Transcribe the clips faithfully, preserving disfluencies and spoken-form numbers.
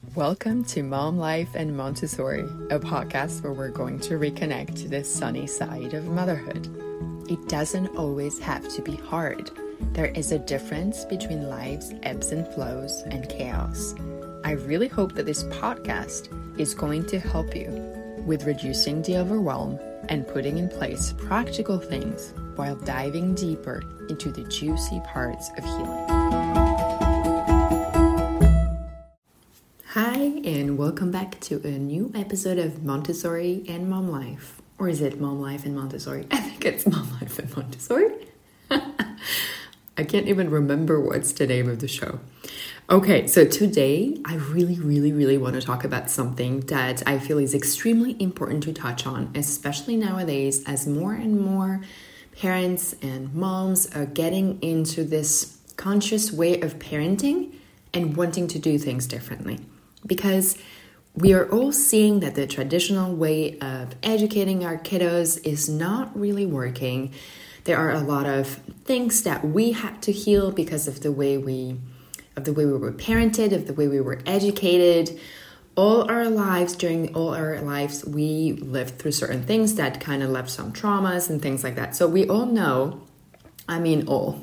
Welcome to Mom Life and Montessori, a podcast where we're going to reconnect to the sunny side of motherhood. It doesn't always have to be hard. There is a difference between life's ebbs and flows and chaos. I really hope that this podcast is going to help you with reducing the overwhelm and putting in place practical things while diving deeper into the juicy parts of healing. Hi, and welcome back to a new episode of Montessori and Mom Life. Or is it Mom Life and Montessori? I think it's Mom Life and Montessori. I can't even remember what's the name of the show. Okay, so today I really, really, really want to talk about something that I feel is extremely important to touch on, especially nowadays as more and more parents and moms are getting into this conscious way of parenting and wanting to do things differently. Because we are all seeing that the traditional way of educating our kiddos is not really working. There are a lot of things that we had to heal because of the way we of the way we were parented, of the way we were educated. All our lives, during all our lives, we lived through certain things that kind of left some traumas and things like that. So we all know, I mean all,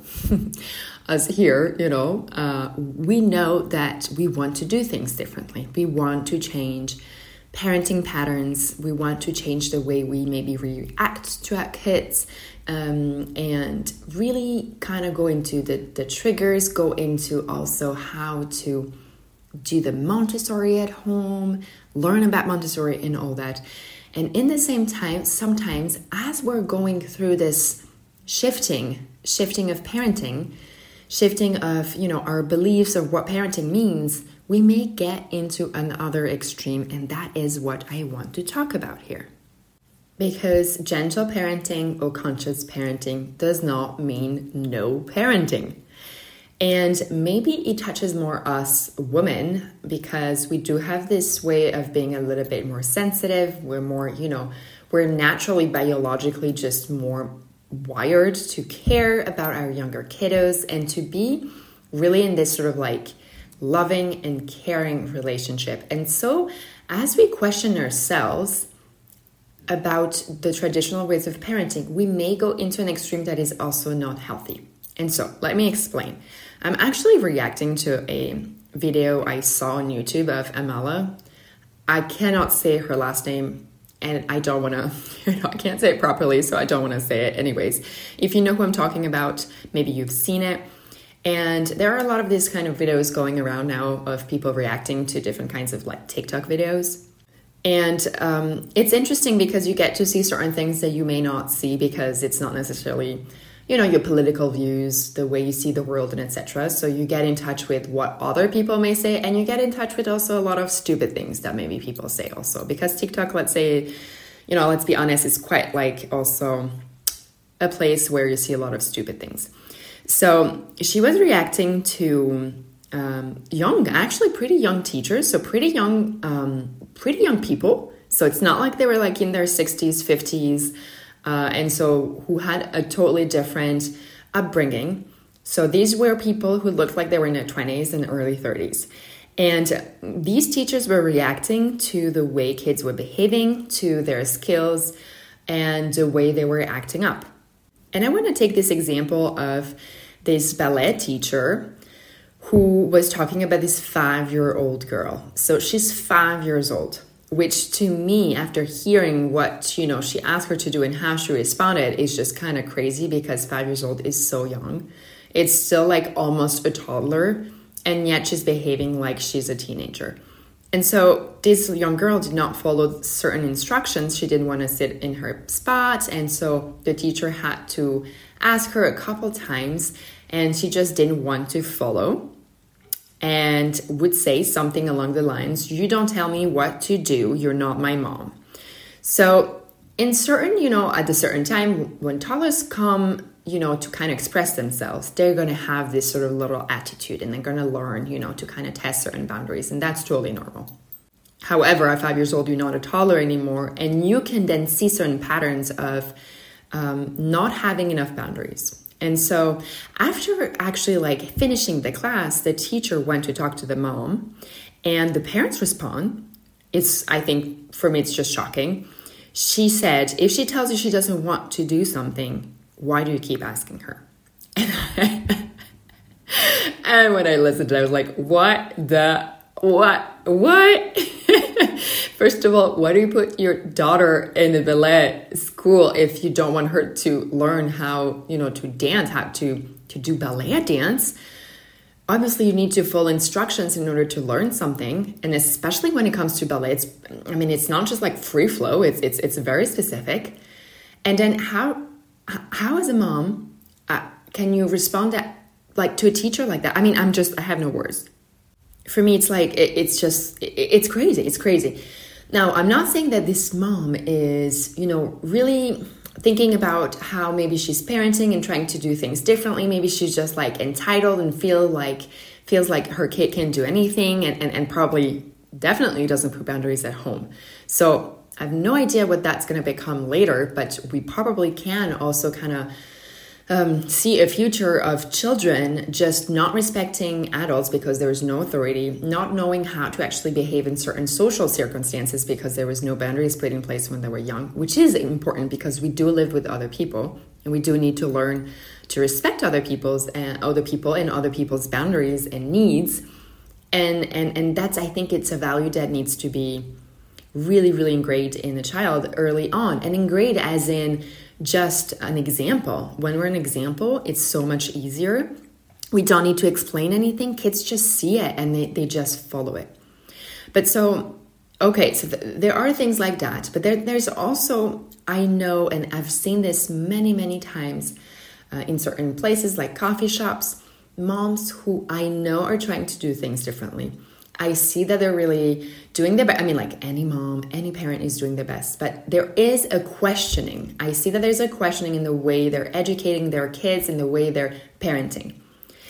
us here, you know, uh, we know that we want to do things differently. We want to change parenting patterns. We want to change the way we maybe react to our kids, um, and really kind of go into the, the triggers, go into also how to do the Montessori at home, learn about Montessori and all that. And in the same time, sometimes as we're going through this shifting, shifting of parenting, shifting of, you know, our beliefs of what parenting means, we may get into another extreme, and that is what I want to talk about here. Because gentle parenting or conscious parenting does not mean no parenting. And maybe it touches more us women because we do have this way of being a little bit more sensitive. We're more, you know, we're naturally biologically just more wired to care about our younger kiddos and to be really in this sort of like loving and caring relationship. And so as we question ourselves about the traditional ways of parenting, we may go into an extreme that is also not healthy. And so let me explain. I'm actually reacting to a video I saw on YouTube of Amala. I cannot say her last name, and I don't want to, you know, I can't say it properly, so I don't want to say it anyways. If you know who I'm talking about, maybe you've seen it. And there are a lot of these kind of videos going around now of people reacting to different kinds of like TikTok videos. And um, it's interesting because you get to see certain things that you may not see because it's not necessarily, you know, your political views, the way you see the world and et cetera. So you get in touch with what other people may say, and you get in touch with also a lot of stupid things that maybe people say also. Because TikTok, let's say, you know, let's be honest, is quite like also a place where you see a lot of stupid things. So she was reacting to um, young, actually pretty young teachers, so pretty young, um, pretty young people. So it's not like they were like in their sixties, fifties, Uh, and so who had a totally different upbringing. So these were people who looked like they were in their twenties and early thirties. And these teachers were reacting to the way kids were behaving, to their skills, and the way they were acting up. And I want to take this example of this ballet teacher who was talking about this five-year-old girl. So she's five years old. Which to me, after hearing what, you know, she asked her to do and how she responded, is just kind of crazy because five years old is so young. It's still like almost a toddler, and yet she's behaving like she's a teenager. And so this young girl did not follow certain instructions. She didn't want to sit in her spot, and so the teacher had to ask her a couple times, and she just didn't want to follow. And would say something along the lines, you don't tell me what to do, you're not my mom. So in certain, you know, at a certain time, when toddlers come, you know, to kind of express themselves, they're going to have this sort of little attitude and they're going to learn, you know, to kind of test certain boundaries. And that's totally normal. However, at five years old, you're not a toddler anymore. And you can then see certain patterns of um, not having enough boundaries. And so after actually like finishing the class, the teacher went to talk to the mom And the parents respond. It's, I think, for me, it's just shocking. She said, if she tells you she doesn't want to do something, why do you keep asking her? And, and when I listened to it, I was like, what the, what, what? First of all, why do you put your daughter in the ballet school if you don't want her to learn how, you know, to dance, how to, to do ballet dance? Obviously, you need to follow instructions in order to learn something. And especially when it comes to ballet, it's, I mean, it's not just like free flow. It's, it's, it's very specific. And then how, how as a mom, uh, can you respond that, like to a teacher like that? I mean, I'm just, I have no words. For me, it's like, it, it's just, it, it's crazy. It's crazy. Now, I'm not saying that this mom is, you know, really thinking about how maybe she's parenting and trying to do things differently. Maybe she's just like entitled and feel like feels like her kid can do anything and, and, and probably definitely doesn't put boundaries at home. So I have no idea what that's going to become later, but we probably can also kind of um, see a future of children just not respecting adults because there is no authority, not knowing how to actually behave in certain social circumstances because there was no boundaries put in place when they were young, which is important because we do live with other people and we do need to learn to respect other people's and other people and other people's boundaries and needs. And, and, and that's, I think it's a value that needs to be really, really ingrained in the child early on, and ingrained as in just an example. When we're an example, it's so much easier. We don't need to explain anything. Kids just see it and they, they just follow it. But so, okay, so th- there are things like that. But there, there's also, I know, and I've seen this many, many times uh, in certain places like coffee shops, moms who I know are trying to do things differently. I see that they're really doing their best. I mean, like any mom, any parent is doing their best, but there is a questioning. I see that there's a questioning in the way they're educating their kids, in the way they're parenting.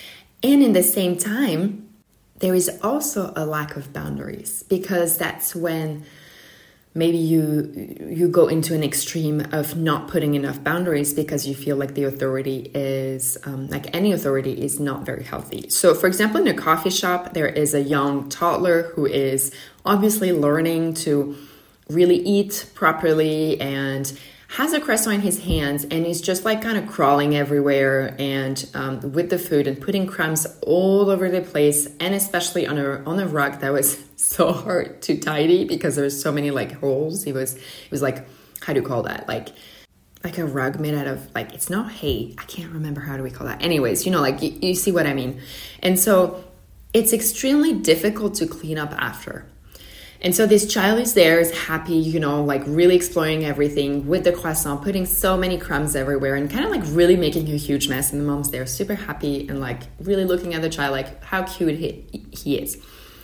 And in the same time, there is also a lack of boundaries, because that's when maybe you you go into an extreme of not putting enough boundaries because you feel like the authority is, um, like any authority is not very healthy. So for example, in a coffee shop, there is a young toddler who is obviously learning to really eat properly and has a croissant in his hands, and he's just like kind of crawling everywhere and um, with the food and putting crumbs all over the place, and especially on a on a rug that was so hard to tidy because there was so many like holes. He was it was like, how do you call that? Like like a rug made out of, like, it's not hay. I can't remember how do we call that. Anyways, you know, like you, you see what I mean. And so it's extremely difficult to clean up after. And so this child is there, is happy, you know, like really exploring everything with the croissant, putting so many crumbs everywhere and kind of like really making a huge mess. And the mom's there super happy and like really looking at the child like how cute he, he is.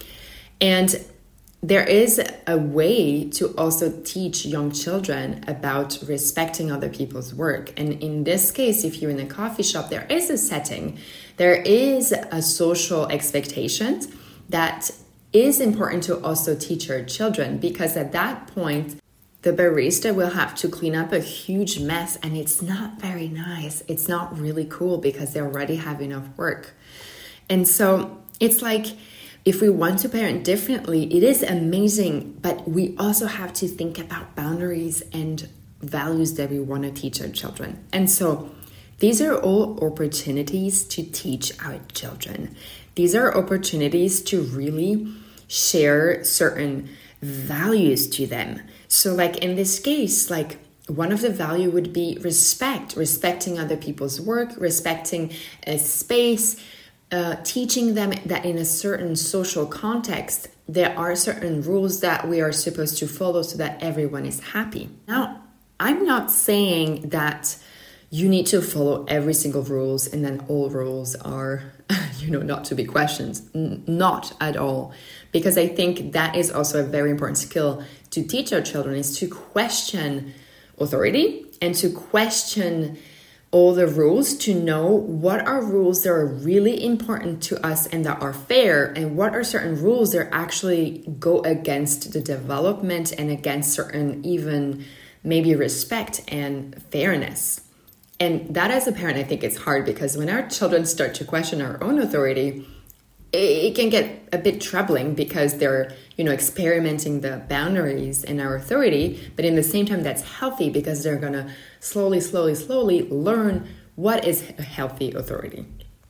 And there is a way to also teach young children about respecting other people's work. And in this case, if you're in a coffee shop, there is a setting, there is a social expectation that is important to also teach our children, because at that point, the barista will have to clean up a huge mess and it's not very nice. It's not really cool because they already have enough work. And so it's like, if we want to parent differently, it is amazing, but we also have to think about boundaries and values that we want to teach our children. And so these are all opportunities to teach our children. These are opportunities to really share certain values to them. So like in this case, like one of the value would be respect, respecting other people's work, respecting a space, uh, teaching them that in a certain social context, there are certain rules that we are supposed to follow so that everyone is happy. Now, I'm not saying that you need to follow every single rules and then all rules are, you know, not to be questioned. N- not at all. Because I think that is also a very important skill to teach our children, is to question authority and to question all the rules, to know what are rules that are really important to us and that are fair, and what are certain rules that actually go against the development and against certain even maybe respect and fairness. And that as a parent, I think it's hard, because when our children start to question our own authority, it can get a bit troubling because they're, you know, experimenting the boundaries and our authority, but in the same time, that's healthy because they're going to slowly, slowly, slowly learn what is a healthy authority.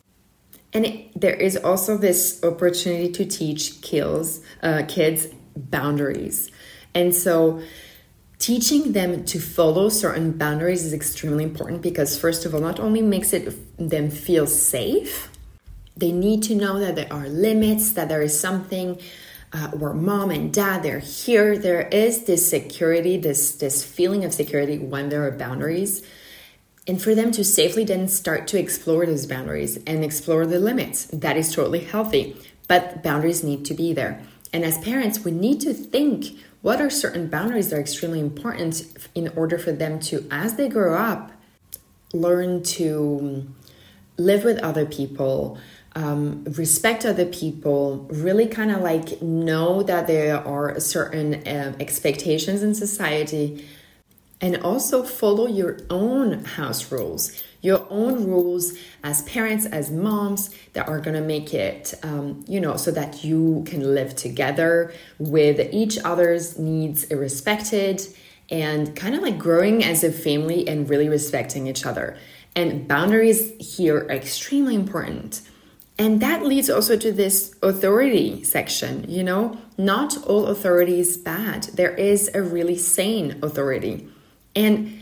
And it, there is also this opportunity to teach kills, uh, kids boundaries. And so teaching them to follow certain boundaries is extremely important because, first of all, not only makes it them feel safe, they need to know that there are limits, that there is something uh, where mom and dad, they're here. There is this security, this, this feeling of security when there are boundaries. And for them to safely then start to explore those boundaries and explore the limits, that is totally healthy. But boundaries need to be there. And as parents, we need to think, what are certain boundaries that are extremely important in order for them to, as they grow up, learn to live with other people, um, respect other people, really kind of like know that there are certain um, expectations in society, and also follow your own house rules, your own rules as parents, as moms, that are going to make it, um, you know, so that you can live together with each other's needs respected and kind of like growing as a family and really respecting each other. And boundaries here are extremely important. And that leads also to this authority section, you know, not all authority is bad. There is a really sane authority. And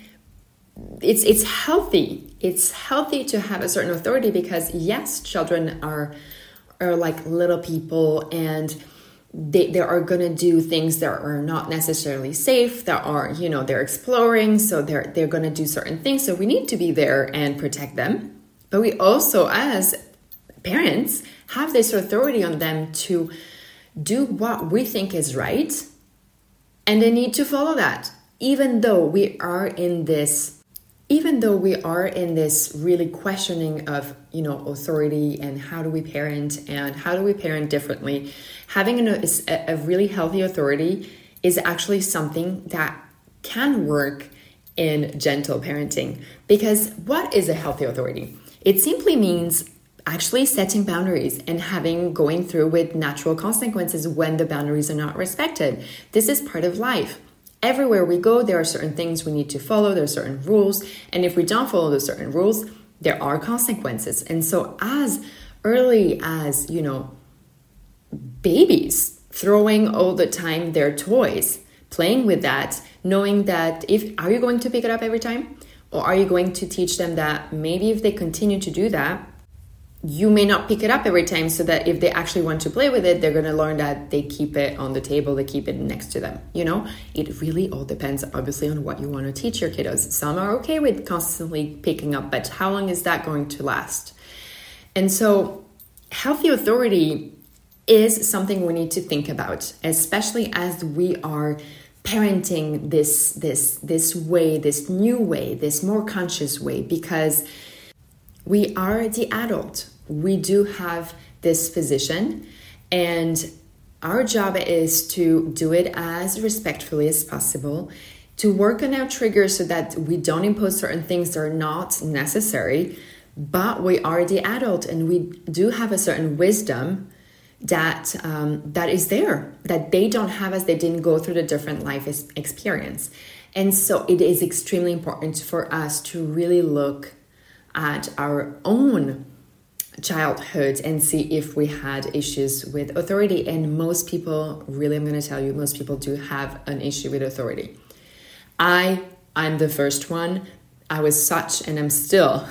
it's it's healthy. It's healthy to have a certain authority because, yes, children are are like little people and they, they are going to do things that are not necessarily safe, that are, you know, they're exploring, so they're they're going to do certain things. So we need to be there and protect them. But we also, as parents, have this authority on them to do what we think is right, and they need to follow that. Even though we are in this, even though we are in this really questioning of, you know, authority and how do we parent and how do we parent differently, having a, a really healthy authority is actually something that can work in gentle parenting. Because what is a healthy authority? It simply means actually setting boundaries and having going through with natural consequences when the boundaries are not respected. This is part of life. Everywhere we go, there are certain things we need to follow. There are certain rules. And if we don't follow those certain rules, there are consequences. And so as early as, you know, babies throwing all the time their toys, playing with that, knowing that if, are you going to pick it up every time? Or are you going to teach them that maybe if they continue to do that, you may not pick it up every time, so that if they actually want to play with it, they're going to learn that they keep it on the table, they keep it next to them. You know, it really all depends, obviously, on what you want to teach your kiddos. Some are okay with constantly picking up, but how long is that going to last? And so healthy authority is something we need to think about, especially as we are parenting this, this, this way, this new way, this more conscious way, because we are the adult. We do have this position, and our job is to do it as respectfully as possible, to work on our triggers so that we don't impose certain things that are not necessary, but we are the adult and we do have a certain wisdom that um, that is there, that they don't have as they didn't go through the different life experience. And so it is extremely important for us to really look at our own childhood and see if we had issues with authority. And most people, really, I'm going to tell you, most people do have an issue with authority. I, I'm the first one. I was such, and I'm still,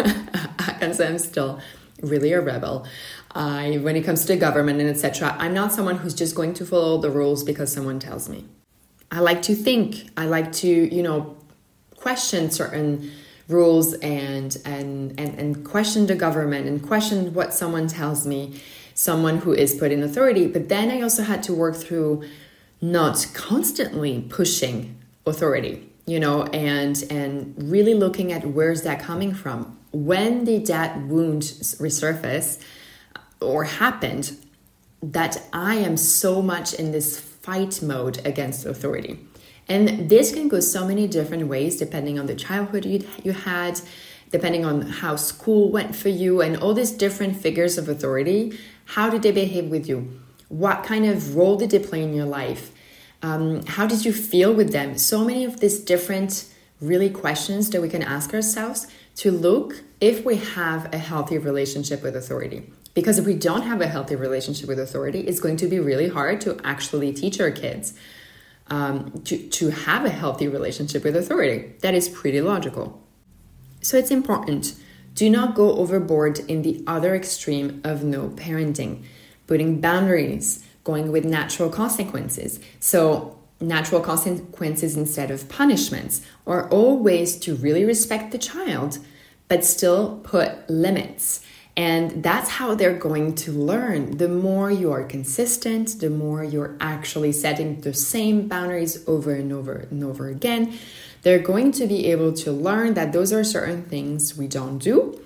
I can say I'm still really a rebel. I, when it comes to the government and et cetera, I'm not someone who's just going to follow the rules because someone tells me. I like to think. I like to, you know, question certain rules and, and and and question the government and question what someone tells me, someone who is put in authority. But then I also had to work through not constantly pushing authority, you know, and and really looking at where's that coming from. When did that wound resurface or happened that I am so much in this fight mode against authority? And this can go so many different ways depending on the childhood you, you had, depending on how school went for you, and all these different figures of authority How did they behave with you? What kind of role did they play in your life? Um, how did you feel with them? So many of these different really questions that we can ask ourselves to look if we have a healthy relationship with authority. Because if we don't have a healthy relationship with authority, it's going to be really hard to actually teach our kids um, to, to have a healthy relationship with authority. That is pretty logical. So it's important. Do not go overboard in the other extreme of no parenting, putting boundaries, going with natural consequences. So natural consequences instead of punishments are all ways to really respect the child, but still put limits. And that's how they're going to learn. The more you are consistent, the more you're actually setting the same boundaries over and over and over again, they're going to be able to learn that those are certain things we don't do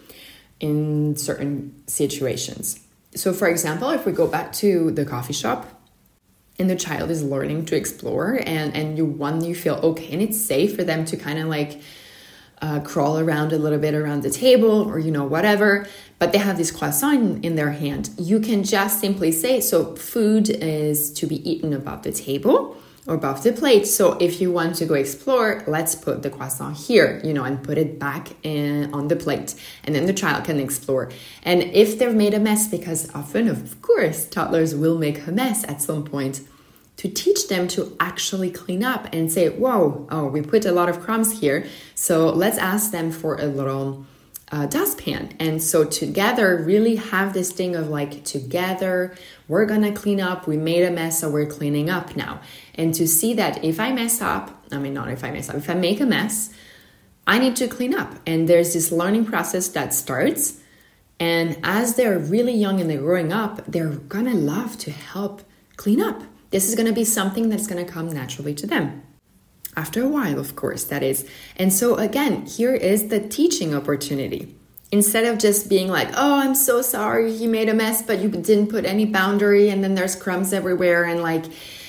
in certain situations. So for example, if we go back to the coffee shop and the child is learning to explore and, and you want, you feel okay and it's safe for them to kind of like uh, crawl around a little bit around the table or, you know, whatever, but they have this croissant in their hand. You can just simply say, so food is to be eaten above the table or above the plate. So if you want to go explore, let's put the croissant here, you know, and put it back in, on the plate. And then the child can explore. And if they've made a mess, because often, of course, toddlers will make a mess at some point, to teach them to actually clean up and say, whoa, oh, we put a lot of crumbs here. So let's ask them for a little uh, dustpan. And so together really have this thing of like, together, we're going to clean up. We made a mess, so we're cleaning up now. And to see that if I mess up, I mean, not if I mess up, if I make a mess, I need to clean up. And there's this learning process that starts. And as they're really young and they're growing up, they're going to love to help clean up. This is going to be something that's going to come naturally to them. After a while, of course, that is. And so again, here is the teaching opportunity. Instead of just being like, oh, I'm so sorry, you made a mess, but you didn't put any boundary and then there's crumbs everywhere. And like,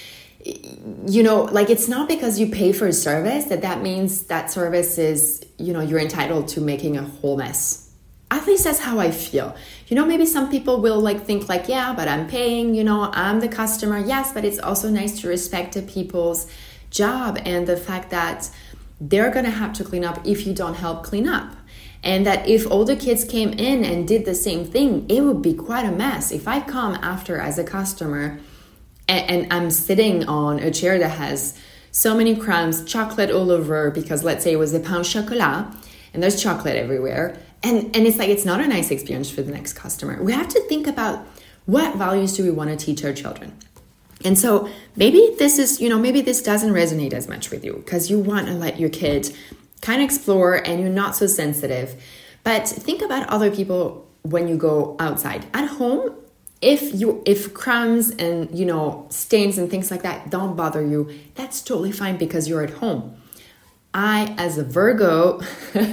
you know, like it's not because you pay for a service that that means that service is, you know, you're entitled to making a whole mess. At least that's how I feel. You know, maybe some people will like think like, yeah, but I'm paying, you know, I'm the customer. Yes, but it's also nice to respect the people's job and the fact that they're going to have to clean up if you don't help clean up. And that if older kids came in and did the same thing, it would be quite a mess. If I come after as a customer and, and I'm sitting on a chair that has so many crumbs, chocolate all over, because let's say it was a pain au chocolat and there's chocolate everywhere. And, and it's like, it's not a nice experience for the next customer. We have to think about what values do we want to teach our children. And so maybe this is, you know, maybe this doesn't resonate as much with you because you want to let your kid kind of explore and you're not so sensitive. But think about other people when you go outside. At home, if you if crumbs and, you know, stains and things like that don't bother you, that's totally fine because you're at home. I, as a Virgo,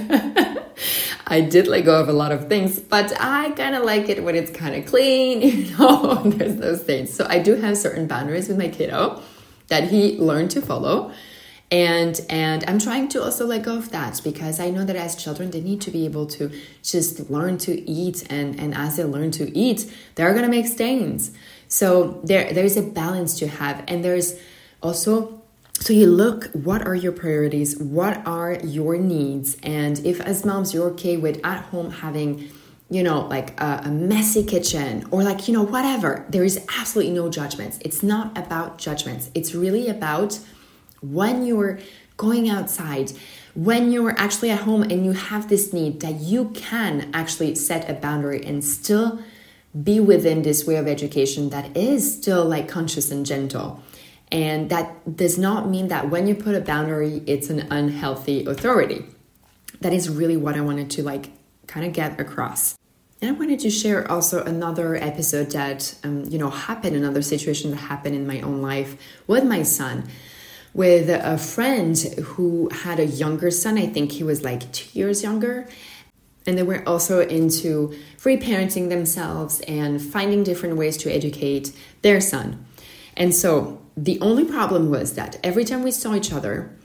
I did let go of a lot of things, but I kind of like it when it's kind of clean, you know, there's no stains. So I do have certain boundaries with my kiddo that he learned to follow. And and I'm trying to also let go of that because I know that as children, they need to be able to just learn to eat. And, and as they learn to eat, they're going to make stains. So there there's a balance to have. And there's also... So you look, what are your priorities? What are your needs? And if as moms, you're okay with at home having, you know, like a, a messy kitchen or like, you know, whatever, there is absolutely no judgments. It's not about judgments. It's really about when you're going outside, when you're actually at home and you have this need that you can actually set a boundary and still be within this way of education that is still like conscious and gentle. And that does not mean that when you put a boundary, it's an unhealthy authority. That is really what I wanted to like kind of get across. And I wanted to share also another episode that, um, you know, happened, another situation that happened in my own life with my son, with a friend who had a younger son. I think he was like two years younger. And they were also into reparenting themselves and finding different ways to educate their son. And so the only problem was that every time we saw each other,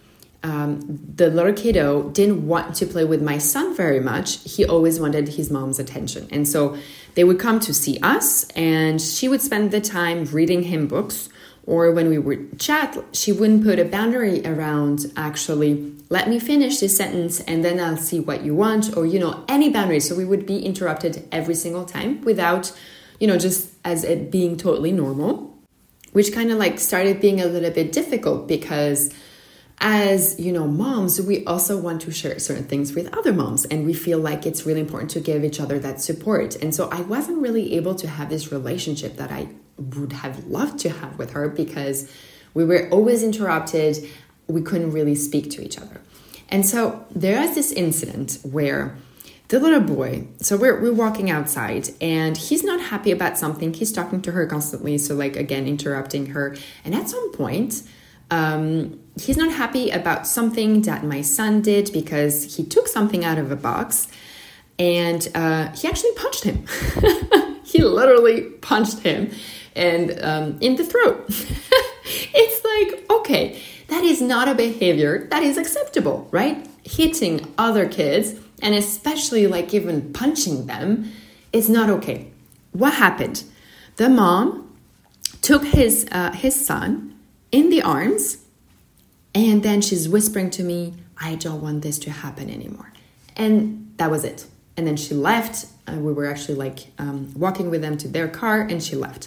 um, the little kiddo didn't want to play with my son very much. He always wanted his mom's attention. And so they would come to see us, and she would spend the time reading him books. Or when we would chat, she wouldn't put a boundary around actually, let me finish this sentence and then I'll see what you want, or, you know, any boundaries. So we would be interrupted every single time without, you know, just as it being totally normal, which kind of like started being a little bit difficult because as, you know, moms, we also want to share certain things with other moms, and we feel like it's really important to give each other that support. And so I wasn't really able to have this relationship that I would have loved to have with her because we were always interrupted. We couldn't really speak to each other. And so there is this incident where the little boy, so we're, we're walking outside and he's not happy about something. He's talking to her constantly. So like, again, interrupting her. And at some point, um, he's not happy about something that my son did because he took something out of a box and uh, he actually punched him. He literally punched him and um, in the throat. It's like, okay, that is not a behavior that is acceptable, right? Hitting other kids, and especially like even punching them, is not okay. What happened? The mom took his uh, his son in the arms, and then she's whispering to me, I don't want this to happen anymore. And that was it. And then she left. Uh, we were actually like um, walking with them to their car, and she left.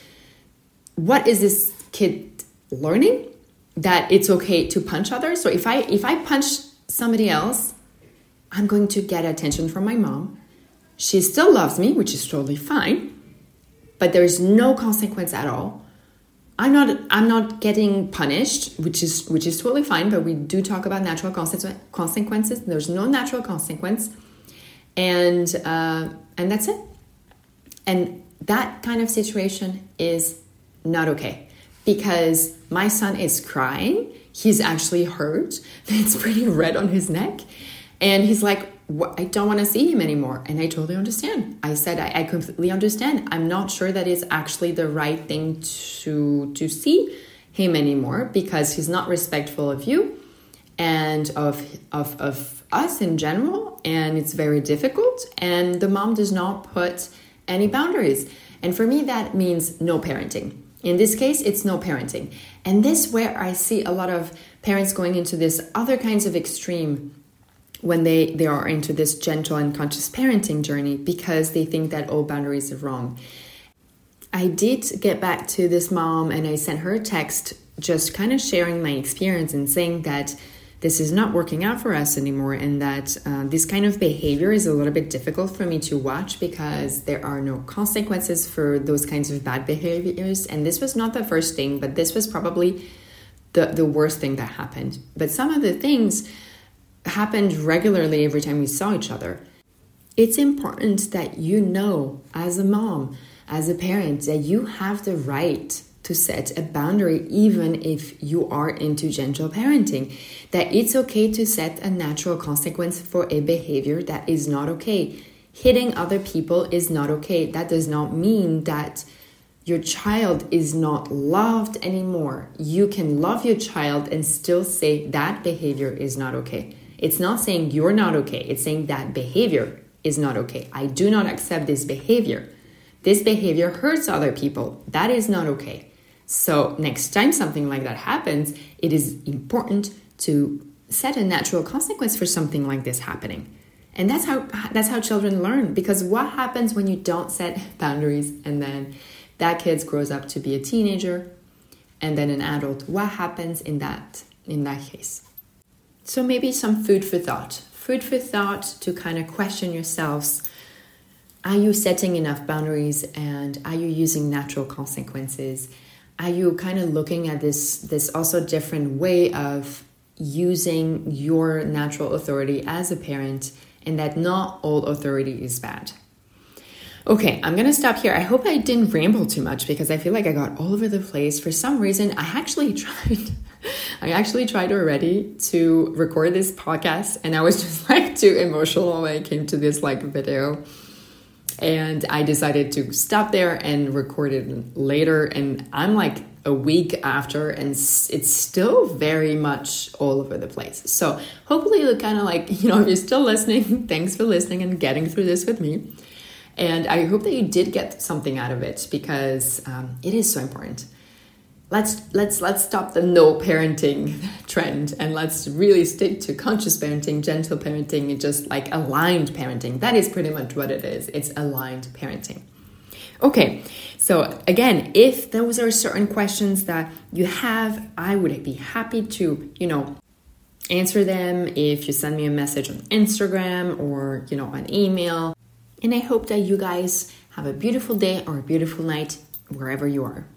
What is this kid learning? That it's okay to punch others? So if I if I punch somebody else, I'm going to get attention from my mom. She still loves me, which is totally fine, but there's no consequence at all. I'm not I'm not getting punished, which is which is totally fine, but we do talk about natural consequences. There's no natural consequence. And uh, and that's it. And that kind of situation is not okay because my son is crying. He's actually hurt. It's pretty red on his neck. And he's like, what? I don't want to see him anymore. And I totally understand. I said, I, I completely understand. I'm not sure that is actually the right thing to, to see him anymore because he's not respectful of you and of, of, of us in general. And it's very difficult. And the mom does not put any boundaries. And for me, that means no parenting. In this case, it's no parenting. And this where I see a lot of parents going into this other kinds of extreme when they, they are into this gentle and conscious parenting journey because they think that all boundaries are wrong. I did get back to this mom and I sent her a text just kind of sharing my experience and saying that this is not working out for us anymore and that uh, this kind of behavior is a little bit difficult for me to watch because there are no consequences for those kinds of bad behaviors. And this was not the first thing, but this was probably the, the worst thing that happened. But some of the things happened regularly every time we saw each other. It's important that you know as a mom, as a parent, that you have the right to set a boundary even if you are into gentle parenting, that it's okay to set a natural consequence for a behavior that is not okay. Hitting other people is not okay. That does not mean that your child is not loved anymore. You can love your child and still say that behavior is not okay. It's not saying you're not okay. It's saying that behavior is not okay. I do not accept this behavior. This behavior hurts other people. That is not okay. So next time something like that happens, it is important to set a natural consequence for something like this happening. And that's how that's how children learn. Because what happens when you don't set boundaries and then that kid grows up to be a teenager and then an adult? What happens in that in that case? So maybe some food for thought. Food for thought to kind of question yourselves. Are you setting enough boundaries and are you using natural consequences? Are you kind of looking at this, this also different way of using your natural authority as a parent and that not all authority is bad? Okay, I'm going to stop here. I hope I didn't ramble too much because I feel like I got all over the place. For some reason, I actually tried, I actually tried already to record this podcast and I was just like too emotional when I came to this like video. And I decided to stop there and record it later. And I'm like a week after and it's still very much all over the place. So hopefully you're kind of like, you know, if you're still listening, thanks for listening and getting through this with me. And I hope that you did get something out of it because um, it is so important. Let's let's let's stop the no parenting trend and let's really stick to conscious parenting, gentle parenting, and just like aligned parenting. That is pretty much what it is. It's aligned parenting. Okay, so again, if those are certain questions that you have, I would be happy to, you know, answer them if you send me a message on Instagram or, you know, an email. And I hope that you guys have a beautiful day or a beautiful night wherever you are.